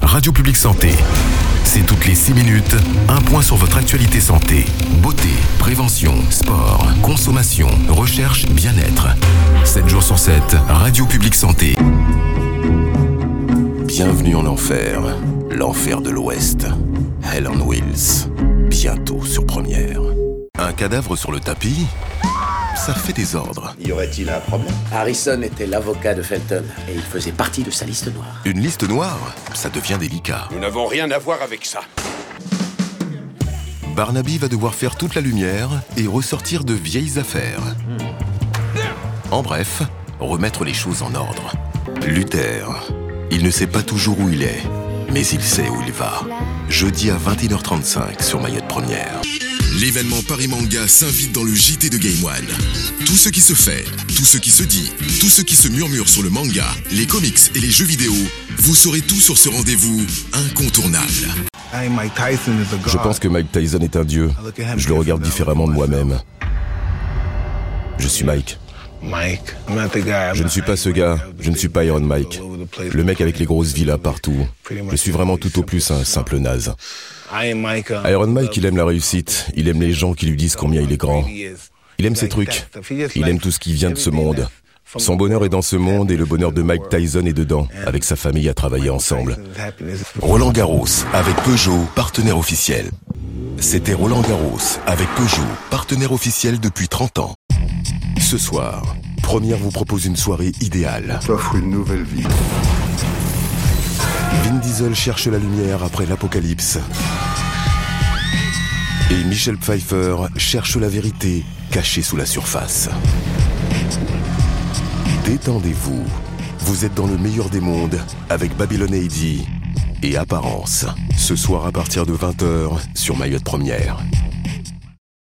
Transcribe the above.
Radio Publique Santé. C'est toutes les 6 minutes, un point sur votre actualité santé. Beauté, prévention, sport, consommation, recherche, bien-être. 7 jours sur 7, Radio Publique Santé. Bienvenue en enfer, l'enfer de l'Ouest. Hell on Wheels, bientôt sur Première. Un cadavre sur le tapis ? Ça fait désordre. Y aurait-il un problème ? Harrison était l'avocat de Felton et il faisait partie de sa liste noire. Une liste noire ? Ça devient délicat. Nous n'avons rien à voir avec ça. Barnaby va devoir faire toute la lumière et ressortir de vieilles affaires. En bref, remettre les choses en ordre. Luther, il ne sait pas toujours où il est, mais il sait où il va. Jeudi à 21h35 sur Mayotte Première. L'événement Paris Manga s'invite dans le JT de Game One. Tout ce qui se fait, tout ce qui se dit, tout ce qui se murmure sur le manga, les comics et les jeux vidéo, vous saurez tout sur ce rendez-vous incontournable. Je pense que Mike Tyson est un dieu. Je le regarde différemment de moi-même. Je suis Mike. Je ne suis pas ce gars, je ne suis pas Iron Mike. Le mec avec les grosses villas partout. Je suis vraiment tout au plus un simple naze. Iron Mike, il aime la réussite, il aime les gens qui lui disent combien il est grand. Il aime ses trucs, il aime tout ce qui vient de ce monde. Son bonheur est dans ce monde et le bonheur de Mike Tyson est dedans, avec sa famille à travailler ensemble. Roland Garros, avec Peugeot, partenaire officiel. C'était Roland Garros, avec Peugeot, partenaire officiel depuis 30 ans. Ce soir, Première vous propose une soirée idéale. T'offre une nouvelle vie. Vin Diesel cherche la lumière après l'apocalypse. Et Michel Pfeiffer cherche la vérité cachée sous la surface. Détendez-vous. Vous êtes dans le meilleur des mondes avec Babylon AD et Apparence. Ce soir à partir de 20h sur Mayotte Première.